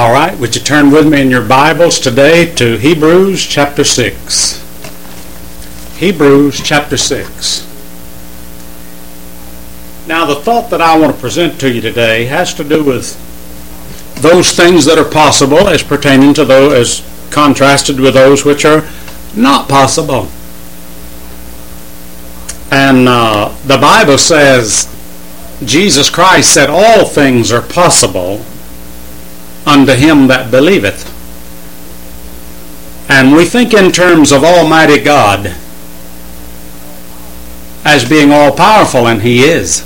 All right, would you turn with me in your Bibles today to Hebrews chapter 6. Hebrews chapter 6. Now, the thought that I want to present to you today has to do with those things that are possible as pertaining to those, as contrasted with those which are not possible. And the Bible says, Jesus Christ said, all things are possible unto him that believeth. And we think in terms of Almighty God as being all-powerful, and he is.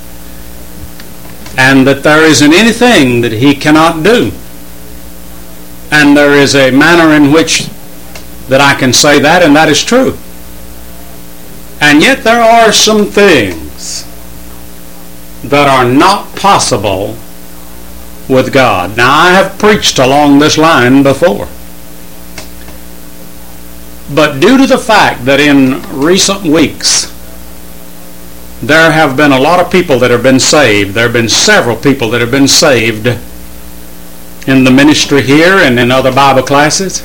And that there isn't anything that he cannot do. And there is a manner in which that I can say that, and that is true. And yet there are some things that are not possible with God. Now, I have preached along this line before. But due to the fact that in recent weeks there have been a lot of people that have been saved, there have been several people that have been saved in the ministry here and in other Bible classes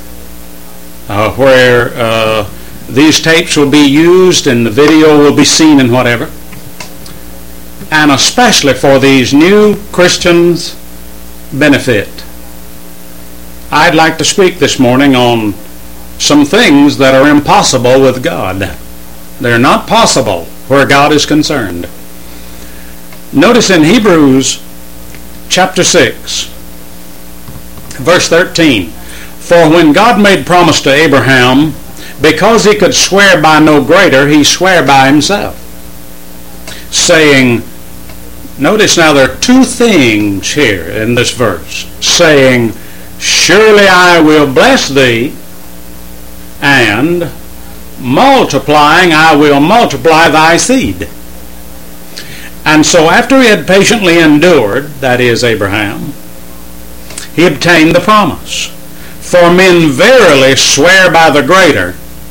where these tapes will be used and the video will be seen and whatever. And especially for these new Christians' benefit, I'd like to speak this morning on some things that are impossible with God. They're not possible where God is concerned. Notice in Hebrews chapter 6, verse 13, for when God made promise to Abraham, because he could swear by no greater, he sware by himself, saying, notice now there are two things here in this verse, saying, surely I will bless thee, and multiplying I will multiply thy seed. And so after he had patiently endured, that is Abraham, he obtained the promise. For men verily swear by the greater,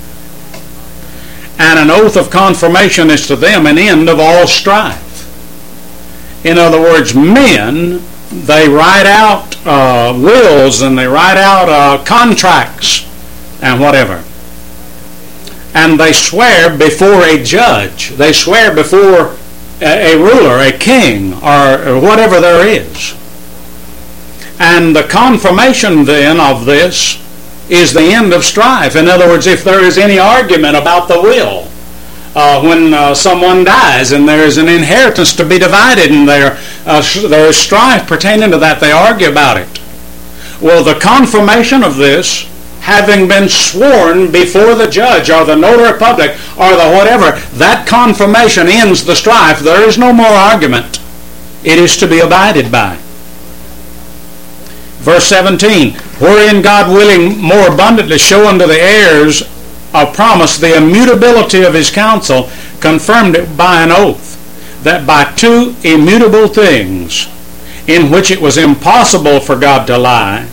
and an oath of confirmation is to them an end of all strife. In other words, men, they write out wills and they write out contracts and whatever. And they swear before a judge. They swear before a ruler, a king, or whatever there is. And the confirmation then of this is the end of strife. In other words, if there is any argument about the will, when someone dies and there is an inheritance to be divided and there is strife pertaining to that, they argue about it. Well, the confirmation of this, having been sworn before the judge or the notary public or the whatever, that confirmation ends the strife. There is no more argument. It is to be abided by. Verse 17, wherein God willing more abundantly show unto the heirs of promise the immutability of his counsel, confirmed it by an oath, that by two immutable things, in which it was impossible for God to lie,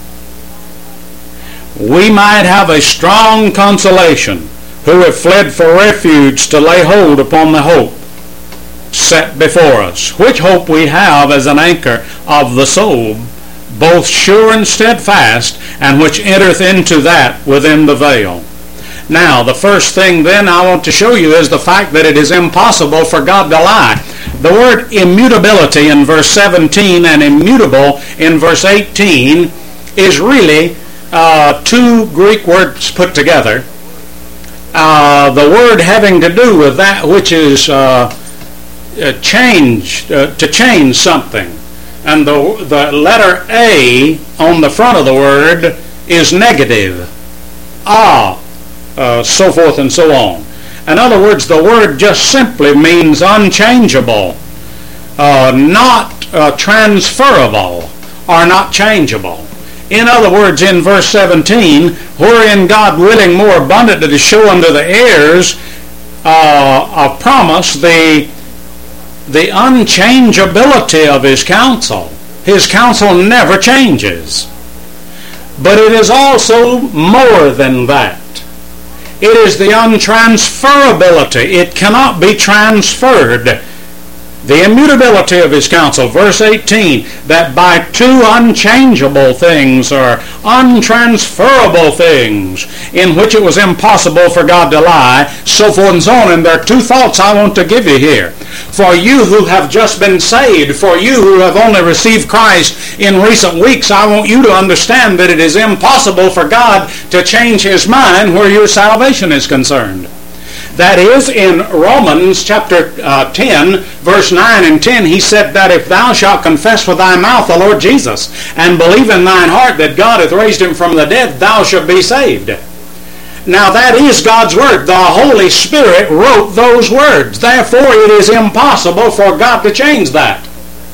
we might have a strong consolation, who have fled for refuge to lay hold upon the hope set before us, which hope we have as an anchor of the soul, both sure and steadfast, and which entereth into that within the veil. Now, the first thing then I want to show you is the fact that it is impossible for God to lie. The word immutability in verse 17 and immutable in verse 18 is really two Greek words put together. The word having to do with that which is changed, to change something. And the letter A on the front of the word is negative. So forth and so on. In other words, the word just simply means unchangeable, not transferable, or not changeable. In other words, in verse 17, wherein God willing more abundantly to show unto the heirs of promise the unchangeability of his counsel. His counsel never changes. But it is also more than that. It is the untransferability. It cannot be transferred. The immutability of his counsel. Verse 18, that by two unchangeable things or untransferable things in which it was impossible for God to lie, so forth and so on. And there are two thoughts I want to give you here. For you who have just been saved, for you who have only received Christ in recent weeks, I want you to understand that it is impossible for God to change his mind where your salvation is concerned. That is, in Romans chapter 10, verse 9 and 10, he said that if thou shalt confess with thy mouth the Lord Jesus, and believe in thine heart that God hath raised him from the dead, thou shalt be saved. Now that is God's word. The Holy Spirit wrote those words. Therefore it is impossible for God to change that.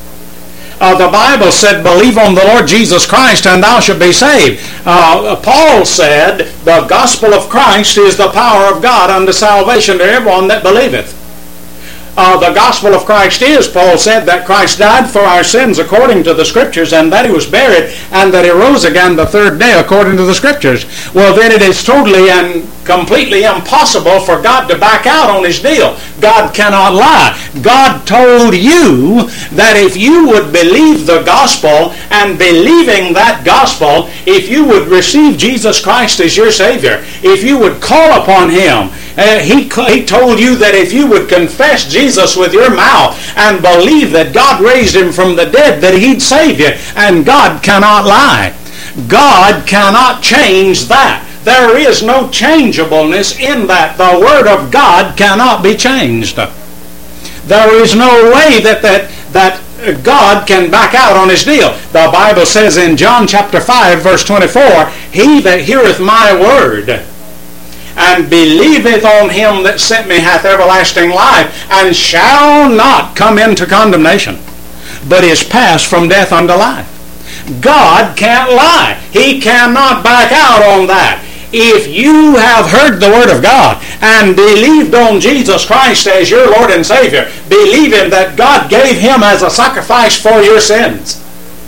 The Bible said, believe on the Lord Jesus Christ and thou shalt be saved. Paul said, the gospel of Christ is the power of God unto salvation to everyone that believeth. The gospel of Christ is, Paul said, that Christ died for our sins according to the Scriptures, and that he was buried, and that he rose again the third day according to the Scriptures. Well, then it is totally and completely impossible for God to back out on his deal. God cannot lie. God told you that if you would believe the gospel, and believing that gospel, if you would receive Jesus Christ as your Savior, if you would call upon him, he told you that if you would confess Jesus with your mouth and believe that God raised him from the dead, that he'd save you. And God cannot lie. God cannot change that. There is no changeableness in that. The Word of God cannot be changed. There is no way that God can back out on his deal. The Bible says in John chapter 5, verse 24, he that heareth my word and believeth on him that sent me hath everlasting life, and shall not come into condemnation, but is passed from death unto life. God can't lie. He cannot back out on that. If you have heard the Word of God and believed on Jesus Christ as your Lord and Savior, believing that God gave him as a sacrifice for your sins,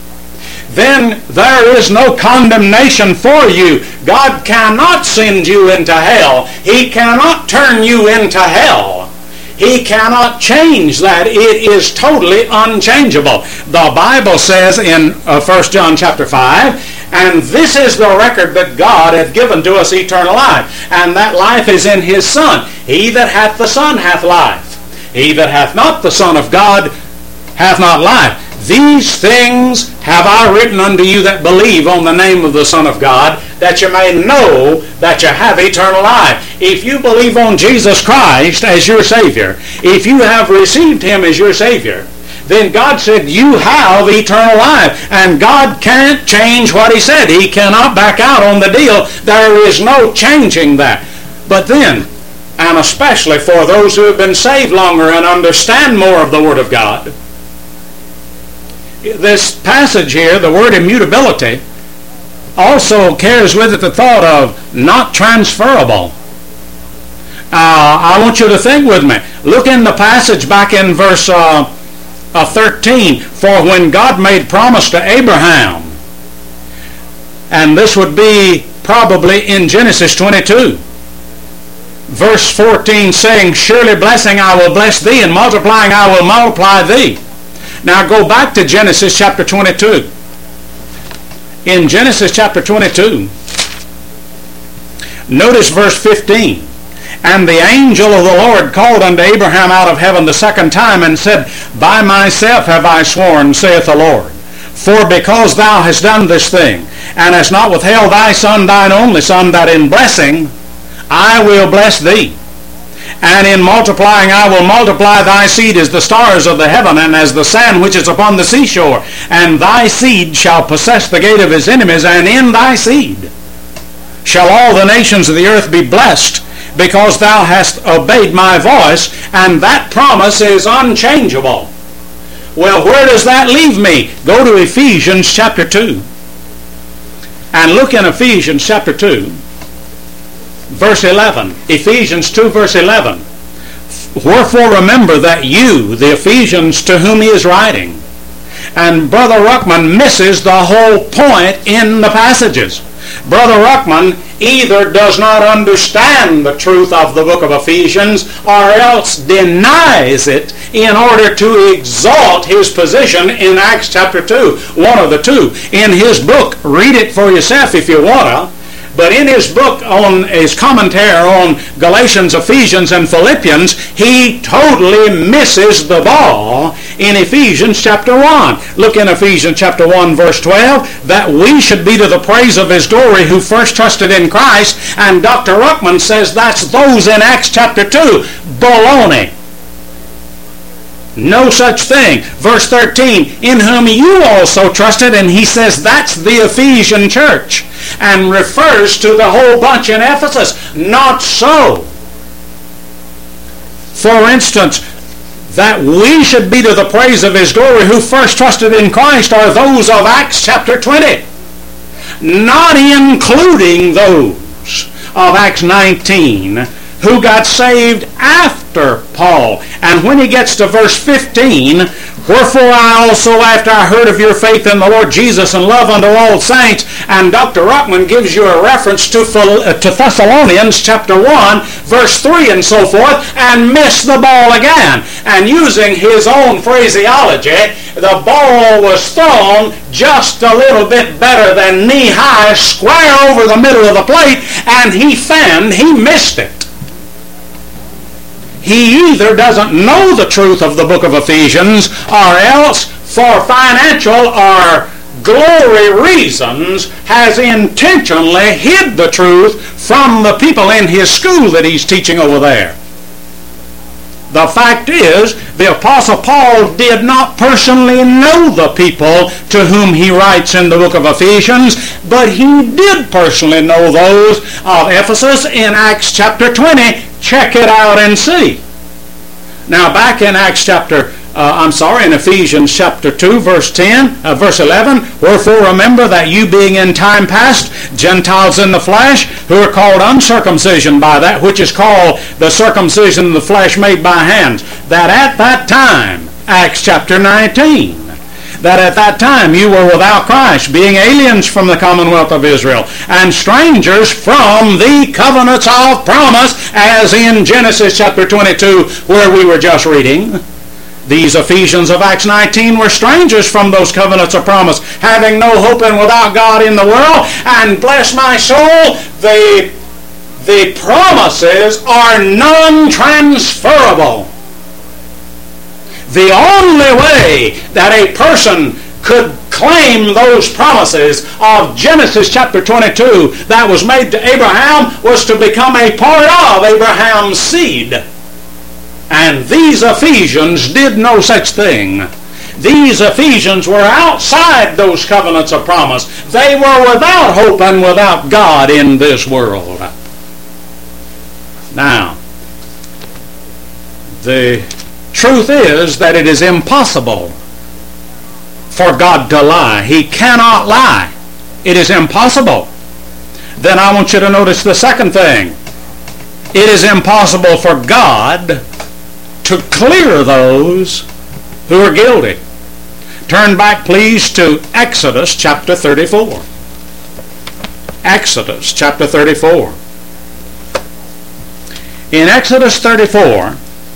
then there is no condemnation for you. God cannot send you into hell. He cannot turn you into hell. He cannot change that. It is totally unchangeable. The Bible says in 1 John chapter 5, and this is the record that God hath given to us eternal life, and that life is in his Son. He that hath the Son hath life. He that hath not the Son of God hath not life. These things have I written unto you that believe on the name of the Son of God, that you may know that you have eternal life. If you believe on Jesus Christ as your Savior, if you have received him as your Savior, then God said you have eternal life. And God can't change what he said. He cannot back out on the deal. There is no changing that. But then, and especially for those who have been saved longer and understand more of the Word of God, this passage here, the word immutability, also carries with it the thought of not transferable. I want you to think with me. Look in the passage back in verse 13. For when God made promise to Abraham, and this would be probably in Genesis 22, verse 14, saying, surely blessing I will bless thee, and multiplying I will multiply thee. Now go back to Genesis chapter 22. In Genesis chapter 22, notice verse 15. And the angel of the Lord called unto Abraham out of heaven the second time, and said, by myself have I sworn, saith the Lord, for because thou hast done this thing, and hast not withheld thy son, thine only son, that in blessing I will bless thee. And in multiplying I will multiply thy seed as the stars of the heaven, and as the sand which is upon the seashore. And thy seed shall possess the gate of his enemies, and in thy seed shall all the nations of the earth be blessed, because thou hast obeyed my voice. And that promise is unchangeable. Well, where does that leave me? Go to Ephesians chapter 2. And look in Ephesians chapter 2. Verse 11, Ephesians 2 verse 11. Wherefore remember that you, the Ephesians to whom he is writing, and Brother Ruckman misses the whole point in the passages. Brother Ruckman either does not understand the truth of the book of Ephesians or else denies it in order to exalt his position in Acts chapter 2. One of the two. In his book, read it for yourself if you want to. But in his book, on his commentary on Galatians, Ephesians, and Philippians, he totally misses the ball in Ephesians chapter 1. Look in Ephesians chapter 1, verse 12, that we should be to the praise of his glory who first trusted in Christ. And Dr. Ruckman says that's those in Acts chapter 2. Baloney. No such thing. Verse 13, in whom you also trusted, and he says that's the Ephesian church, and refers to the whole bunch in Ephesus. Not so. For instance, that we should be to the praise of his glory who first trusted in Christ are those of Acts chapter 20, not including those of Acts 19 who got saved after Paul. And when he gets to verse 15, wherefore I also, after I heard of your faith in the Lord Jesus and love unto all saints, and Dr. Ruckman gives you a reference to Thessalonians chapter 1, verse 3 and so forth, and miss the ball again. And using his own phraseology, the ball was thrown just a little bit better than knee-high, square over the middle of the plate, and he missed it. He either doesn't know the truth of the book of Ephesians, or else, for financial or glory reasons, has intentionally hid the truth from the people in his school that he's teaching over there. The fact is, the Apostle Paul did not personally know the people to whom he writes in the book of Ephesians, but he did personally know those of Ephesus in Acts chapter 20. Check it out and see. Now back in in Ephesians chapter 2, verse 11, wherefore remember that you being in time past Gentiles in the flesh, who are called uncircumcision by that which is called the circumcision of the flesh made by hands, that at that time, Acts chapter 19, that at that time you were without Christ, being aliens from the commonwealth of Israel, and strangers from the covenants of promise, as in Genesis chapter 22, where we were just reading. These Ephesians of Acts 19 were strangers from those covenants of promise, having no hope and without God in the world. And bless my soul, the promises are non-transferable. The only way that a person could claim those promises of Genesis chapter 22 that was made to Abraham was to become a part of Abraham's seed. And these Ephesians did no such thing. These Ephesians were outside those covenants of promise. They were without hope and without God in this world. Now, the truth is that it is impossible for God to lie. He cannot lie. It is impossible. Then I want you to notice the second thing. It is impossible for God to clear those who are guilty. Turn back, please, to Exodus chapter 34. Exodus chapter 34. In Exodus 34,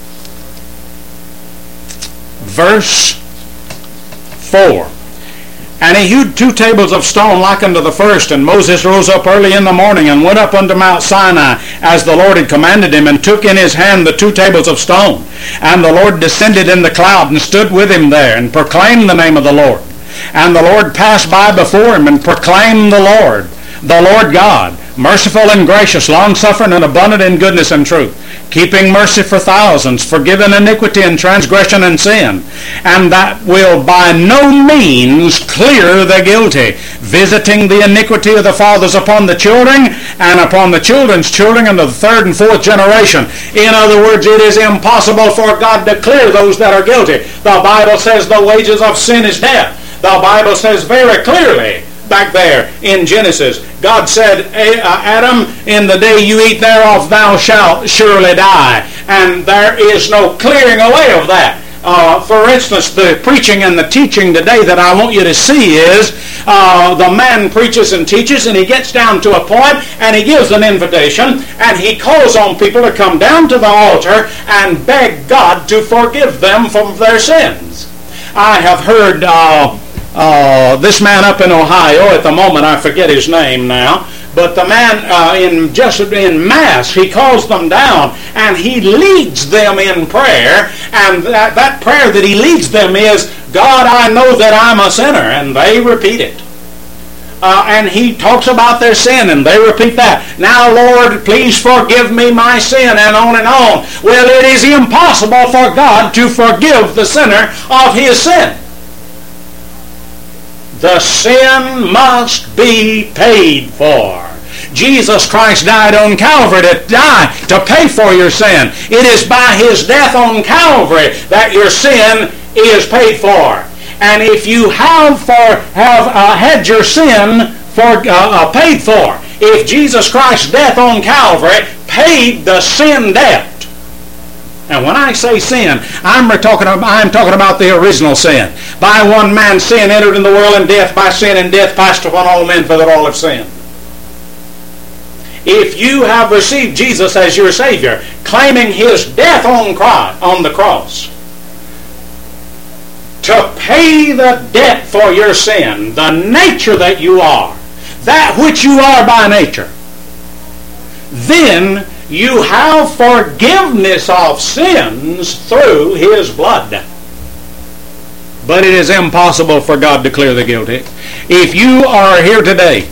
verse 4. And he hewed 2 tables of stone like unto the first, and Moses rose up early in the morning, and went up unto Mount Sinai, as the Lord had commanded him, and took in his hand the 2 tables of stone. And the Lord descended in the cloud, and stood with him there, and proclaimed the name of the Lord. And the Lord passed by before him, and proclaimed the Lord God, merciful and gracious, long-suffering and abundant in goodness and truth, keeping mercy for thousands, forgiving iniquity and transgression and sin, and that will by no means clear the guilty, visiting the iniquity of the fathers upon the children, and upon the children's children, and the 3rd and 4th generation. In other words, it is impossible for God to clear those that are guilty. The Bible says the wages of sin is death. The Bible says very clearly, back there in Genesis, God said, Adam, in the day you eat thereof, thou shalt surely die. And there is no clearing away of that. For instance, the preaching and the teaching today that I want you to see is the man preaches and teaches, and he gets down to a point and he gives an invitation and he calls on people to come down to the altar and beg God to forgive them from their sins. I have heard this man up in Ohio, at the moment I forget his name now, but the man in Mass, he calls them down and he leads them in prayer, and that prayer that he leads them is, God, I know that I'm a sinner, and they repeat it. And he talks about their sin, and they repeat that. Now, Lord, please forgive me my sin, and on and on. Well, it is impossible for God to forgive the sinner of his sin. The sin must be paid for. Jesus Christ died on Calvary to pay for your sin. It is by his death on Calvary that your sin is paid for. And if you have had your sin paid for, if Jesus Christ's death on Calvary paid the sin debt, and when I say sin, I'm talking about the original sin. By one man sin entered in the world, and death by sin, and death passed upon all men, for that all have sinned. If you have received Jesus as your Savior, claiming his death on the cross, to pay the debt for your sin, the nature that you are, that which you are by nature, then you have forgiveness of sins through his blood. But it is impossible for God to clear the guilty. If you are here today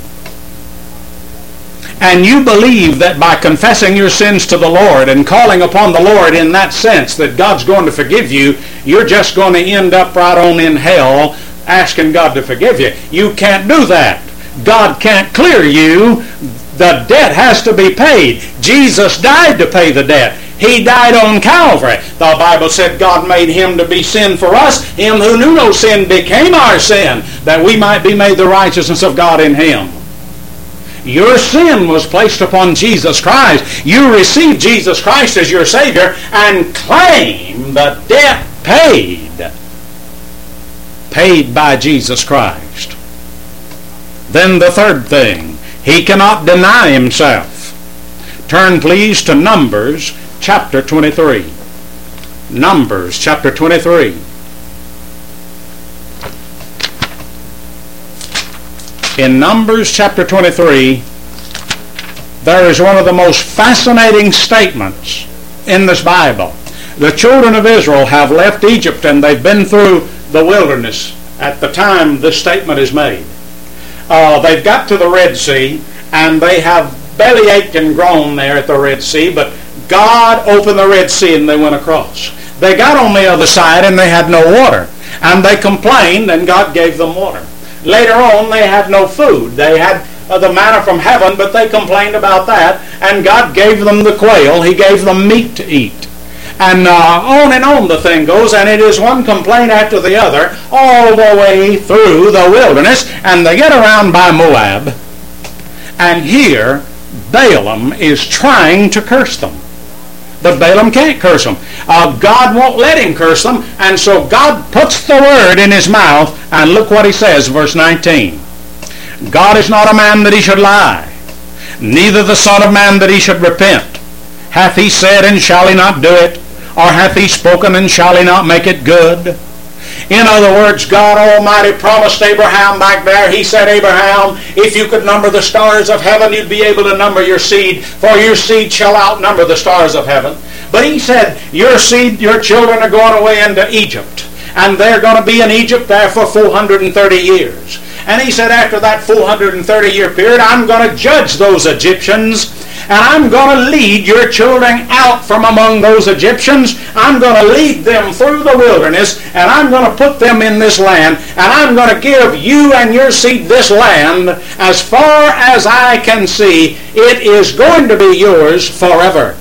and you believe that by confessing your sins to the Lord and calling upon the Lord in that sense that God's going to forgive you, you're just going to end up right on in hell asking God to forgive you. You can't do that. God can't clear you. The debt has to be paid. Jesus died to pay the debt. He died on Calvary. The Bible said God made him to be sin for us. Him who knew no sin became our sin, that we might be made the righteousness of God in him. Your sin was placed upon Jesus Christ. You received Jesus Christ as your Savior and claim the debt paid. Paid by Jesus Christ. Then the third thing, he cannot deny himself. Turn please to Numbers chapter 23. Numbers chapter 23. In Numbers chapter 23, there is one of the most fascinating statements in this Bible. The children of Israel have left Egypt and they've been through the wilderness at the time this statement is made. They've got to the Red Sea and they have bellyached and groaned there at the Red Sea, but God opened the Red Sea and they went across. They got on the other side and they had no water, and they complained and God gave them water. Later on they had no food. They had the manna from heaven, but they complained about that, and God gave them the quail. He gave them meat to eat. And on the thing goes, and it is one complaint after the other all the way through the wilderness, and they get around by Moab, and here Balaam is trying to curse them. But Balaam can't curse them. God won't let him curse them, and so God puts the word in his mouth, and look what he says, verse 19. God is not a man that he should lie, neither the Son of Man that he should repent. Hath he said, and shall he not do it? Or hath he spoken, and shall he not make it good? In other words, God Almighty promised Abraham back there. He said, Abraham, if you could number the stars of heaven, you'd be able to number your seed, for your seed shall outnumber the stars of heaven. But he said, your seed, your children are going away into Egypt, and they're going to be in Egypt there for 430 years. And he said, after that 430-year period, I'm going to judge those Egyptians, and I'm going to lead your children out from among those Egyptians. I'm going to lead them through the wilderness, and I'm going to put them in this land, and I'm going to give you and your seed this land as far as I can see. It is going to be yours forever.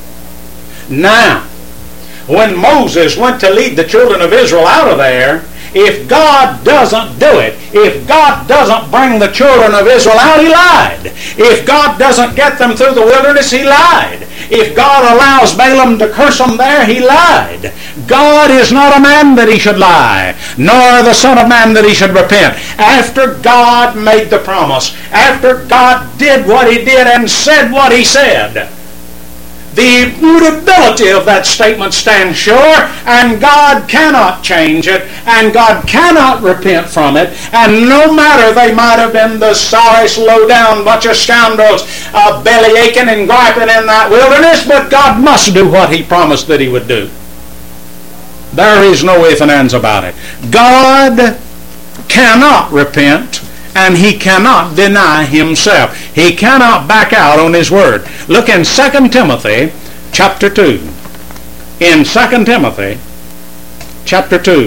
Now, when Moses went to lead the children of Israel out of there, If God doesn't do it, if God doesn't bring the children of Israel out, He lied. If God doesn't get them through the wilderness, He lied. If God allows Balaam to curse them there, He lied. God is not a man that He should lie, nor the Son of Man that He should repent. After God made the promise, after God did what He did and said what He said, the immutability of that statement stands sure, and God cannot change it, and God cannot repent from it, and no matter they might have been the sorriest, low-down bunch of scoundrels belly aching and griping in that wilderness, but God must do what He promised that He would do. There is no ifs and ands about it. God cannot repent, and He cannot deny Himself. He cannot back out on His word. Look in 2 Timothy chapter 2. In 2 Timothy chapter 2.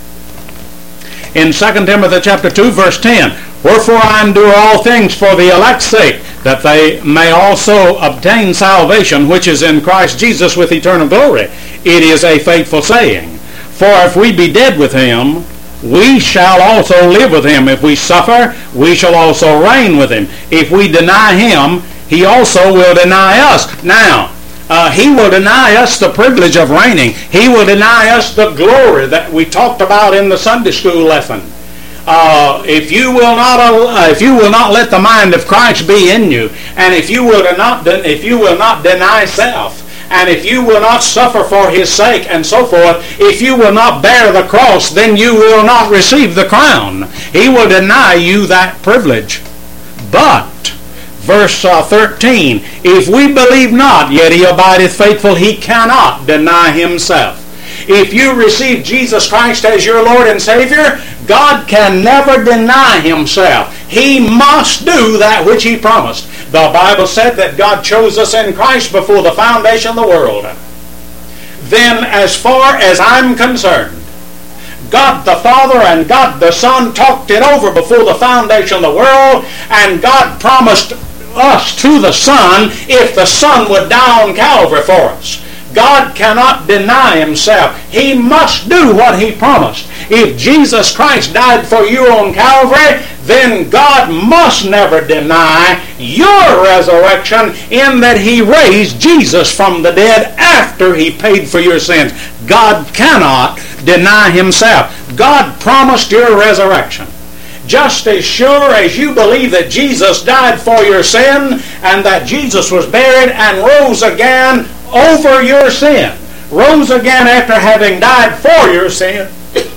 In 2 Timothy chapter 2 verse 10. Wherefore I endure all things for the elect's sake, that they may also obtain salvation which is in Christ Jesus with eternal glory. It is a faithful saying. For if we be dead with Him, we shall also live with Him. If we suffer, we shall also reign with Him. If we deny Him, He also will deny us. Now, He will deny us the privilege of reigning. He will deny us the glory that we talked about in the Sunday school lesson. If you will not let the mind of Christ be in you, and if you will not deny self, and if you will not suffer for His sake, and so forth, if you will not bear the cross, then you will not receive the crown. He will deny you that privilege. But, verse 13, if we believe not, yet He abideth faithful, He cannot deny Himself. If you receive Jesus Christ as your Lord and Savior, God can never deny Himself. He must do that which He promised. The Bible said that God chose us in Christ before the foundation of the world. Then, as far as I'm concerned, God the Father and God the Son talked it over before the foundation of the world, and God promised us to the Son if the Son would die on Calvary for us. God cannot deny Himself. He must do what He promised. If Jesus Christ died for you on Calvary, then God must never deny your resurrection in that He raised Jesus from the dead after He paid for your sins. God cannot deny Himself. God promised your resurrection. Just as sure as you believe that Jesus died for your sin and that Jesus was buried and rose again over your sin, rose again after having died for your sin,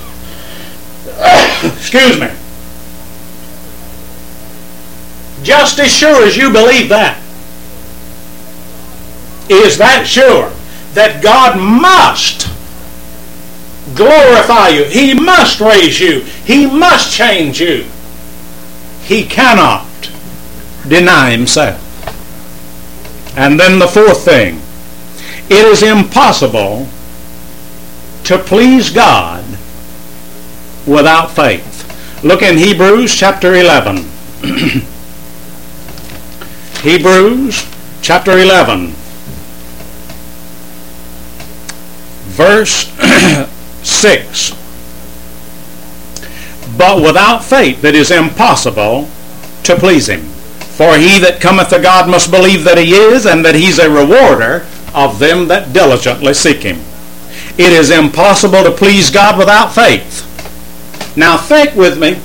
excuse me, just as sure as you believe that, is that sure that God must glorify you. He must raise you. He must change you. He cannot deny Himself. And then the fourth thing, it is impossible to please God without faith. Look in Hebrews chapter 11. Hebrews chapter 11, verse 6. But without faith it is impossible to please Him. For he that cometh to God must believe that He is, and that He's a rewarder of them that diligently seek Him. It is impossible to please God without faith. Now think with me.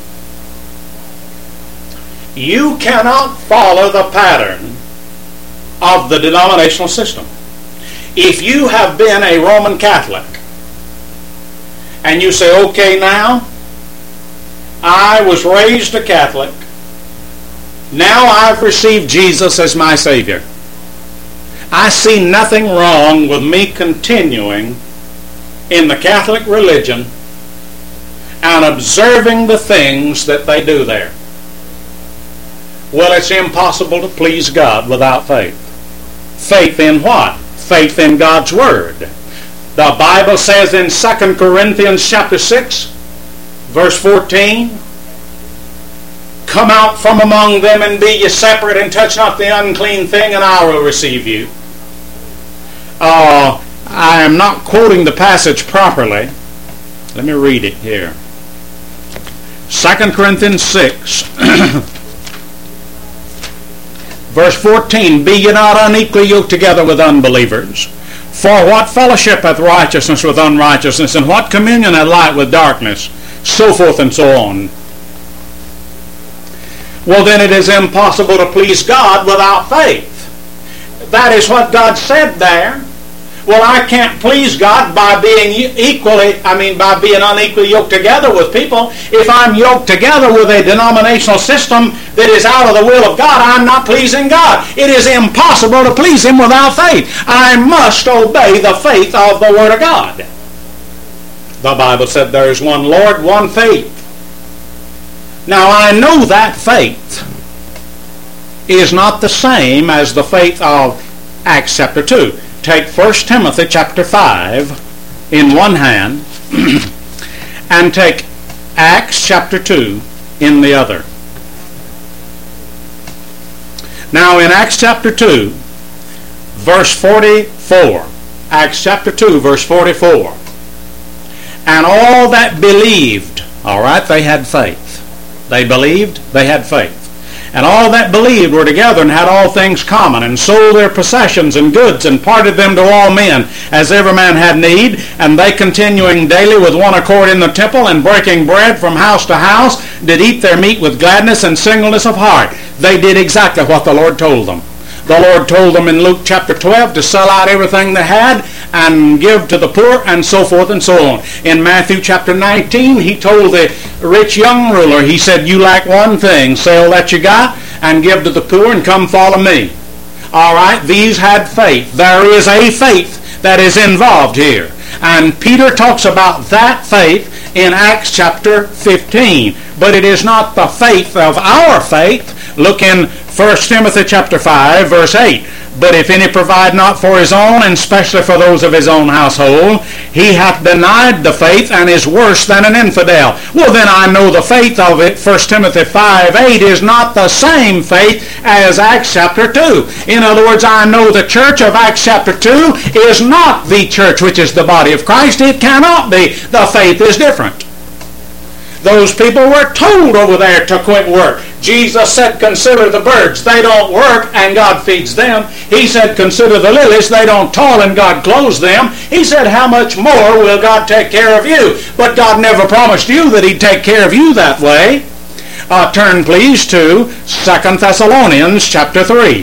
You cannot follow the pattern of the denominational system. If you have been a Roman Catholic and you say, okay, now I was raised a Catholic, now I've received Jesus as my Savior, I see nothing wrong with me continuing in the Catholic religion and observing the things that they do there. Well, it's impossible to please God without faith. Faith in what? Faith in God's Word. The Bible says in 2 Corinthians chapter 6, verse 14, come out from among them and be ye separate, and touch not the unclean thing, and I will receive you. I am not quoting the passage properly. Let me read it here. 2 Corinthians 6, verse 14, be ye not unequally yoked together with unbelievers. For what fellowship hath righteousness with unrighteousness, and what communion hath light with darkness? So forth and so on. Well, then it is impossible to please God without faith. That is what God said there. Well, I can't please God by being by being unequally yoked together with people. If I'm yoked together with a denominational system that is out of the will of God, I'm not pleasing God. It is impossible to please Him without faith. I must obey the faith of the Word of God. The Bible said there is one Lord, one faith. Now I know that faith is not the same as the faith of Acts chapter 2. Take 1 Timothy chapter 5 in one hand and take Acts chapter 2 in the other. Now in Acts chapter 2, verse 44, Acts chapter 2, verse 44, and all that believed, all right, they had faith. They believed, they had faith. And all that believed were together and had all things common, and sold their possessions and goods, and parted them to all men, as every man had need. And they, continuing daily with one accord in the temple, and breaking bread from house to house, did eat their meat with gladness and singleness of heart. They did exactly what the Lord told them. The Lord told them in Luke chapter 12 to sell out everything they had and give to the poor, and so forth and so on. In Matthew chapter 19, He told the rich young ruler, He said, you lack one thing, sell that you got and give to the poor and come follow me. All right, these had faith. There is a faith that is involved here. And Peter talks about that faith in Acts chapter 15. But it is not the faith of our faith. Look in 1 Timothy chapter 5, verse 8. But if any provide not for his own, and especially for those of his own household, he hath denied the faith, and is worse than an infidel. Well, then I know the faith of it, 1 Timothy 5:8, is not the same faith as Acts chapter 2. In other words, I know the church of Acts chapter 2 is not the church which is the body of Christ. It cannot be. The faith is different. Those people were told over there to quit work. Jesus said, consider the birds. They don't work, and God feeds them. He said, consider the lilies. They don't toil, and God clothes them. He said, how much more will God take care of you? But God never promised you that He'd take care of you that way. Turn, please, to 2 Thessalonians chapter 3.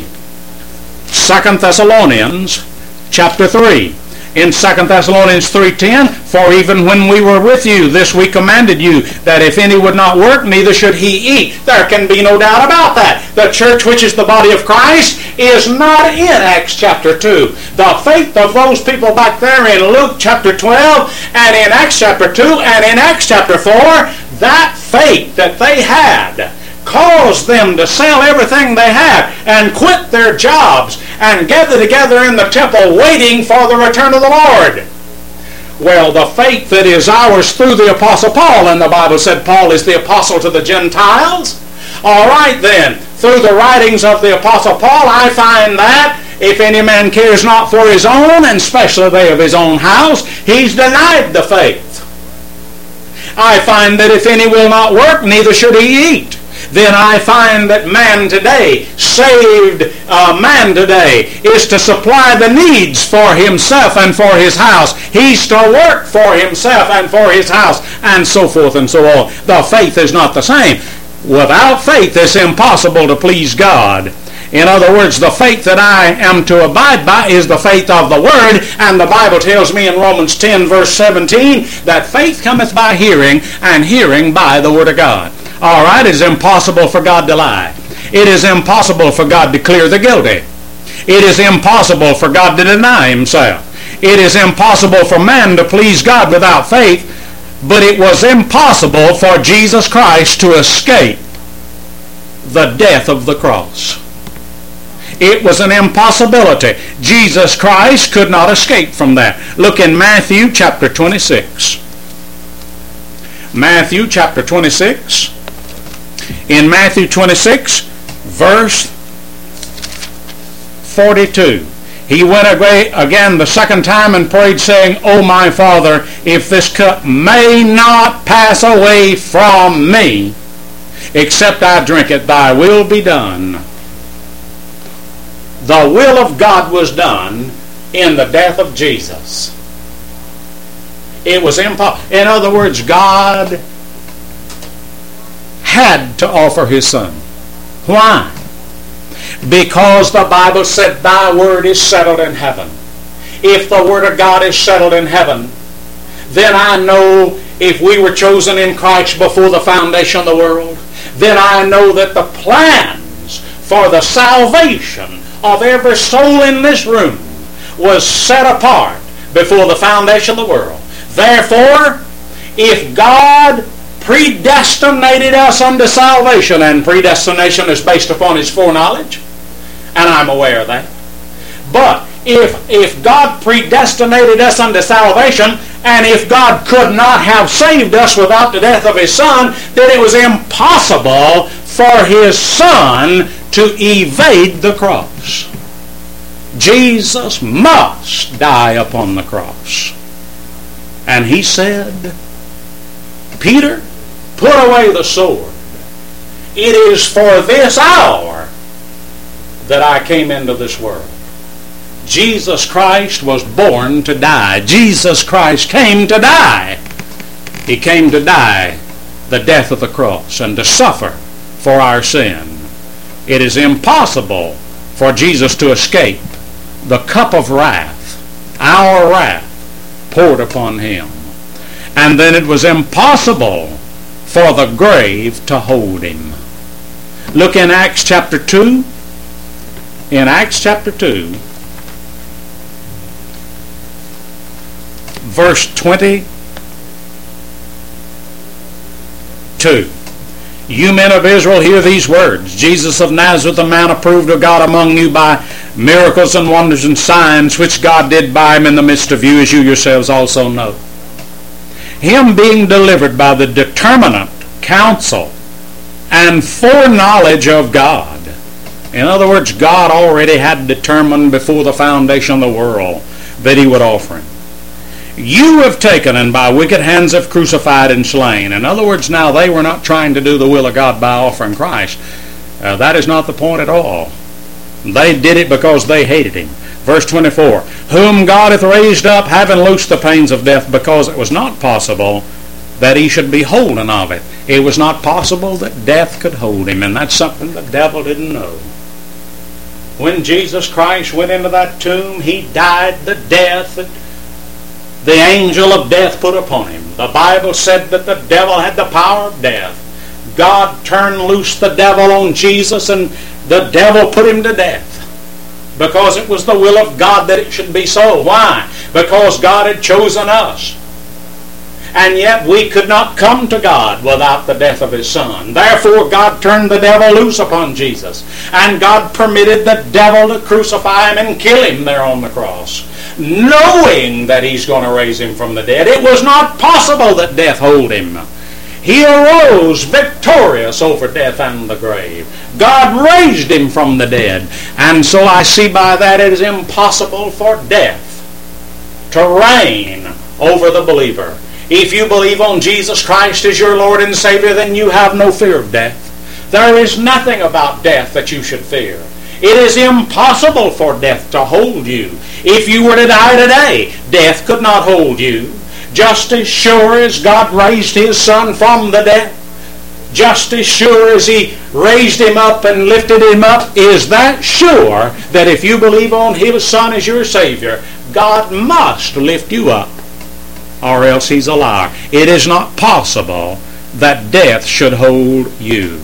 2 Thessalonians chapter 3. In 2 Thessalonians 3:10, for even when we were with you, this we commanded you, that if any would not work, neither should he eat. There can be no doubt about that. The church, which is the body of Christ, is not in Acts chapter 2. The faith of those people back there in Luke chapter 12, and in Acts chapter 2, and in Acts chapter 4, that faith that they had caused them to sell everything they had and quit their jobs and gather together in the temple waiting for the return of the Lord. Well, the faith that is ours through the Apostle Paul, and the Bible said Paul is the apostle to the Gentiles. All right then, through the writings of the Apostle Paul, I find that if any man cares not for his own, and especially they of his own house, he's denied the faith. I find that if any will not work, neither should he eat. Then I find that man today, saved man today, is to supply the needs for himself and for his house. He's to work for himself and for his house, and so forth and so on. The faith is not the same. Without faith, it's impossible to please God. In other words, the faith that I am to abide by is the faith of the Word, and the Bible tells me in Romans 10, verse 17, that faith cometh by hearing, and hearing by the Word of God. All right, it is impossible for God to lie. It is impossible for God to clear the guilty. It is impossible for God to deny Himself. It is impossible for man to please God without faith, but it was impossible for Jesus Christ to escape the death of the cross. It was an impossibility. Jesus Christ could not escape from that. Look in Matthew chapter 26. Matthew chapter 26. In Matthew 26, verse 42. He went away again the second time and prayed, saying, O my Father, if this cup may not pass away from me, except I drink it, thy will be done. The will of God was done in the death of Jesus. It was impossible. In other words, God had to offer his Son. Why? Because the Bible said, thy word is settled in heaven. If the word of God is settled in heaven, then I know if we were chosen in Christ before the foundation of the world, then I know that the plans for the salvation of every soul in this room was set apart before the foundation of the world. Therefore, if God predestinated us unto salvation, and predestination is based upon his foreknowledge, and I'm aware of that. But if God predestinated us unto salvation, and if God could not have saved us without the death of his Son, then it was impossible for his Son to evade the cross. Jesus must die upon the cross. And he said, Peter, put away the sword. It is for this hour that I came into this world. Jesus Christ was born to die. Jesus Christ came to die. He came to die the death of the cross and to suffer for our sin. It is impossible for Jesus to escape the cup of wrath, our wrath, poured upon him. And then it was impossible for the grave to hold him. Look in Acts chapter 2. In Acts chapter 2, verse 22. You men of Israel, hear these words. Jesus of Nazareth, a man approved of God among you by miracles and wonders and signs, which God did by him in the midst of you, as you yourselves also know. Him being delivered by the determinate counsel and foreknowledge of God. In other words, God already had determined before the foundation of the world that he would offer him. You have taken and by wicked hands have crucified and slain. In other words, now they were not trying to do the will of God by offering Christ. That is not the point at all. They did it because they hated him. Verse 24, whom God hath raised up, having loosed the pains of death, because it was not possible that he should be holden of it. It was not possible that death could hold him, and that's something the devil didn't know. When Jesus Christ went into that tomb, he died the death that the angel of death put upon him. The Bible said that the devil had the power of death. God turned loose the devil on Jesus, and the devil put him to death. Because it was the will of God that it should be so. Why? Because God had chosen us. And yet we could not come to God without the death of his Son. Therefore God turned the devil loose upon Jesus. And God permitted the devil to crucify him and kill him there on the cross, knowing that he's going to raise him from the dead. It was not possible that death hold him. He arose victorious over death and the grave. God raised him from the dead. And so I see by that it is impossible for death to reign over the believer. If you believe on Jesus Christ as your Lord and Savior, then you have no fear of death. There is nothing about death that you should fear. It is impossible for death to hold you. If you were to die today, death could not hold you. Just as sure as God raised his Son from the dead, just as sure as he raised him up and lifted him up, is that sure that if you believe on his Son as your Savior, God must lift you up, or else he's a liar. It is not possible that death should hold you.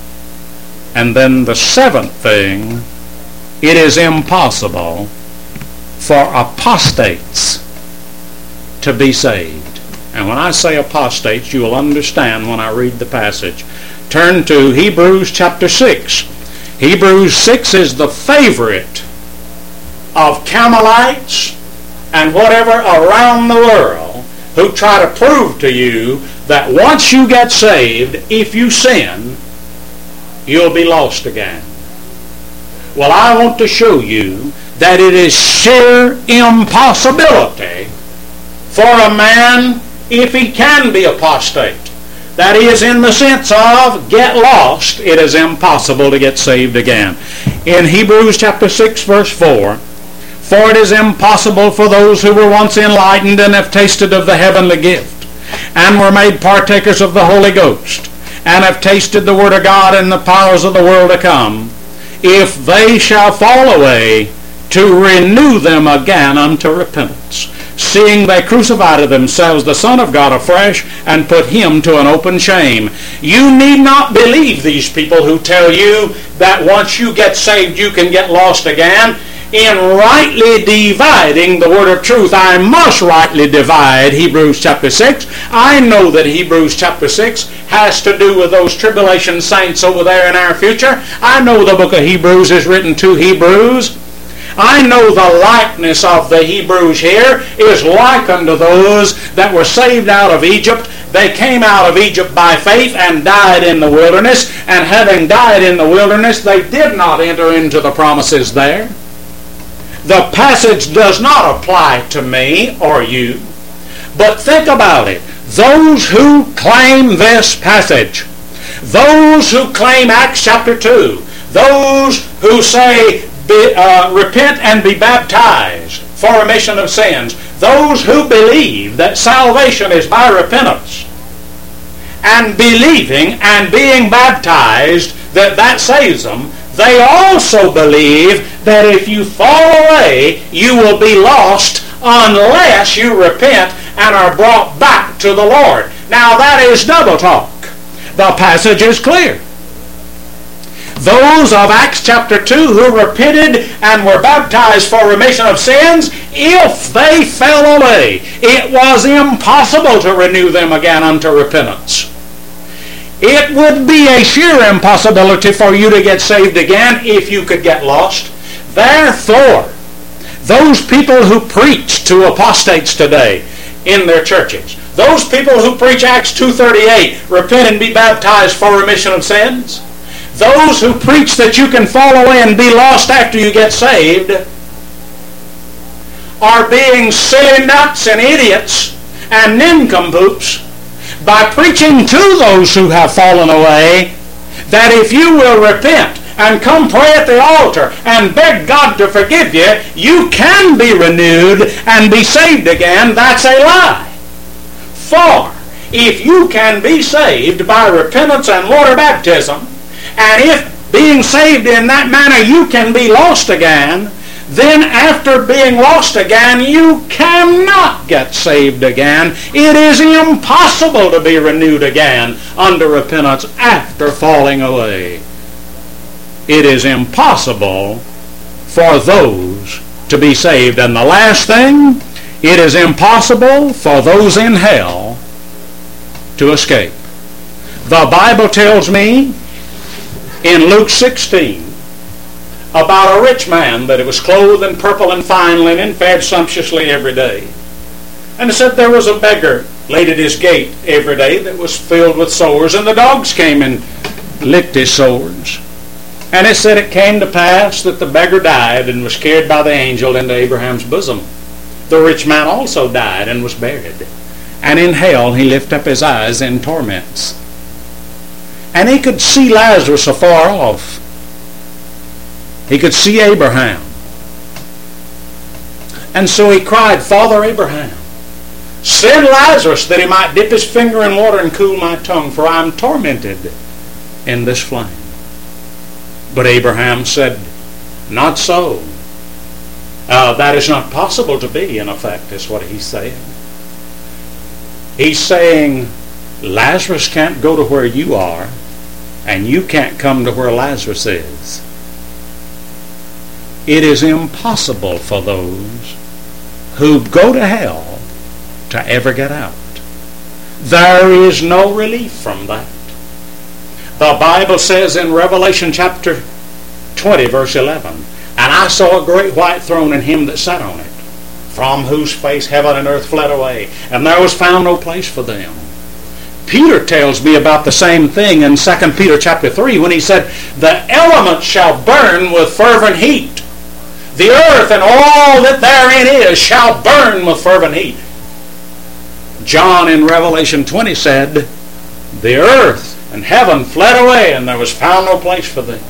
And then the seventh thing, it is impossible for apostates to be saved. And when I say apostates, you will understand when I read the passage. Turn to Hebrews chapter 6. Hebrews 6 is the favorite of Carmelites and whatever around the world who try to prove to you that once you get saved, if you sin, you'll be lost again. Well, I want to show you that it is sheer impossibility for a man, if he can be apostate, that is, in the sense of get lost, it is impossible to get saved again. In Hebrews chapter 6, verse 4, for it is impossible for those who were once enlightened and have tasted of the heavenly gift, and were made partakers of the Holy Ghost, and have tasted the Word of God and the powers of the world to come, if they shall fall away, to renew them again unto repentance, seeing they crucify to themselves the Son of God afresh, and put him to an open shame. You need not believe these people who tell you that once you get saved you can get lost again. In rightly dividing the word of truth, I must rightly divide Hebrews chapter 6. I know that Hebrews chapter 6 has to do with those tribulation saints over there in our future. I know the book of Hebrews is written to Hebrews. I know the likeness of the Hebrews here is like unto those that were saved out of Egypt. They came out of Egypt by faith and died in the wilderness, and having died in the wilderness, they did not enter into the promises there. The passage does not apply to me or you, but think about it. Those who claim this passage, those who claim Acts chapter 2, those who say repent and be baptized for remission of sins, those who believe that salvation is by repentance and believing and being baptized, that saves them, they also believe that if you fall away, you will be lost unless you repent and are brought back to the Lord. Now that is double talk. The passage is clear. Those of Acts chapter 2 who repented and were baptized for remission of sins, if they fell away, it was impossible to renew them again unto repentance. It would be a sheer impossibility for you to get saved again if you could get lost. Therefore, those people who preach to apostates today in their churches, those people who preach Acts 2:38, repent and be baptized for remission of sins, those who preach that you can fall away and be lost after you get saved, are being silly nuts and idiots and nincompoops by preaching to those who have fallen away that if you will repent and come pray at the altar and beg God to forgive you, you can be renewed and be saved again. That's a lie. For if you can be saved by repentance and water baptism, and if being saved in that manner you can be lost again, then after being lost again, you cannot get saved again. It is impossible to be renewed again under repentance after falling away. It is impossible for those to be saved. And the last thing, it is impossible for those in hell to escape. The Bible tells me in Luke 16 about a rich man that was clothed in purple and fine linen, fed sumptuously every day. And it said there was a beggar laid at his gate every day that was filled with sores, and the dogs came and licked his sores. And it said it came to pass that the beggar died and was carried by the angel into Abraham's bosom. The rich man also died and was buried. And in hell he lifted up his eyes in torments. And he could see Lazarus afar off. He could see Abraham. And so he cried, Father Abraham, send Lazarus that he might dip his finger in water and cool my tongue, for I am tormented in this flame. But Abraham said, not so. That is not possible to be, in effect, is what he's saying. He's saying, Lazarus can't go to where you are, and you can't come to where Lazarus is. It is impossible for those who go to hell to ever get out. There is no relief from that. The Bible says in Revelation chapter 20, verse 11, and I saw a great white throne and him that sat on it, from whose face heaven and earth fled away, and there was found no place for them. Peter tells me about the same thing in 2 Peter chapter 3 when he said, the elements shall burn with fervent heat. The earth and all that therein is shall burn with fervent heat. John in Revelation 20 said, the earth and heaven fled away, and there was found no place for them.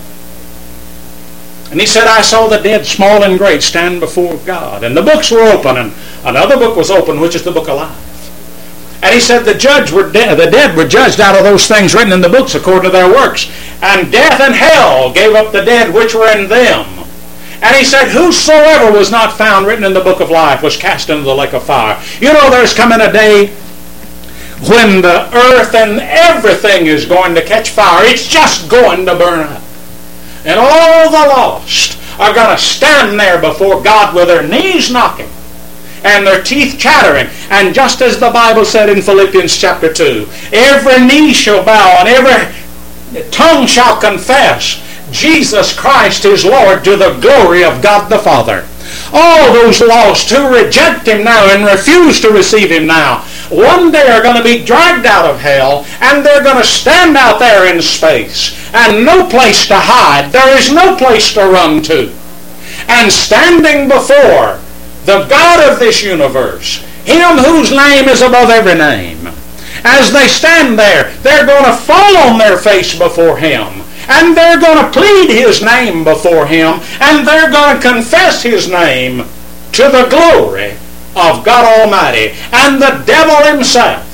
And he said, I saw the dead, small and great, stand before God. And the books were open, and another book was open, which is the book of life. And he said the dead were judged out of those things written in the books according to their works. And death and hell gave up the dead which were in them. And he said, whosoever was not found written in the book of life was cast into the lake of fire. You know, there's coming a day when the earth and everything is going to catch fire. It's just going to burn up. And all the lost are going to stand there before God with their knees knocking and their teeth chattering. And just as the Bible said in Philippians chapter 2, every knee shall bow and every tongue shall confess Jesus Christ is Lord, to the glory of God the Father. All those lost who reject Him now and refuse to receive Him now, one day are going to be dragged out of hell, and they're going to stand out there in space, and no place to hide. There is no place to run to. And standing before the God of this universe, Him whose name is above every name, as they stand there, they're going to fall on their face before Him. And they're going to plead His name before Him, and they're going to confess His name to the glory of God Almighty. And the devil himself,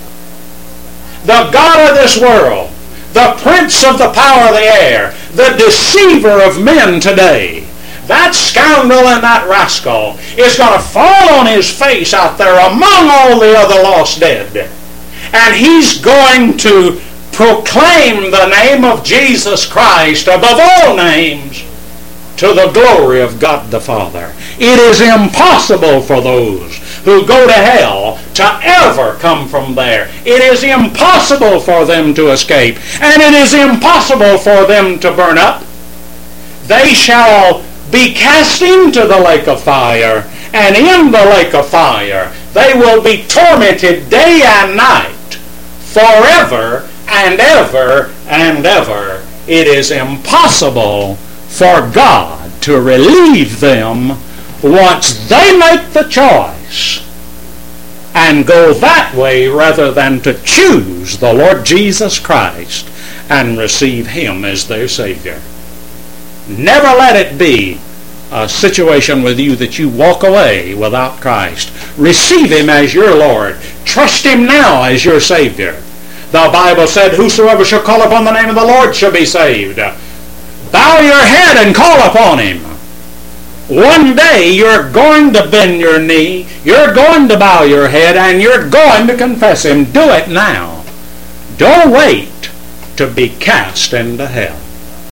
the God of this world, the prince of the power of the air, the deceiver of men today, that scoundrel and that rascal is going to fall on his face out there among all the other lost dead. And he's going to proclaim the name of Jesus Christ above all names to the glory of God the Father. It is impossible for those who go to hell to ever come from there. It is impossible for them to escape, and it is impossible for them to burn up. They shall be cast into the lake of fire, and in the lake of fire they will be tormented day and night forever and ever and ever. It is impossible for God to relieve them once they make the choice and go that way rather than to choose the Lord Jesus Christ and receive Him as their Savior. Never let it be a situation with you that you walk away without Christ. Receive Him as your Lord. Trust Him now as your Savior. The Bible said, whosoever shall call upon the name of the Lord shall be saved. Bow your head and call upon Him. One day you're going to bend your knee, you're going to bow your head, and you're going to confess Him. Do it now. Don't wait to be cast into hell.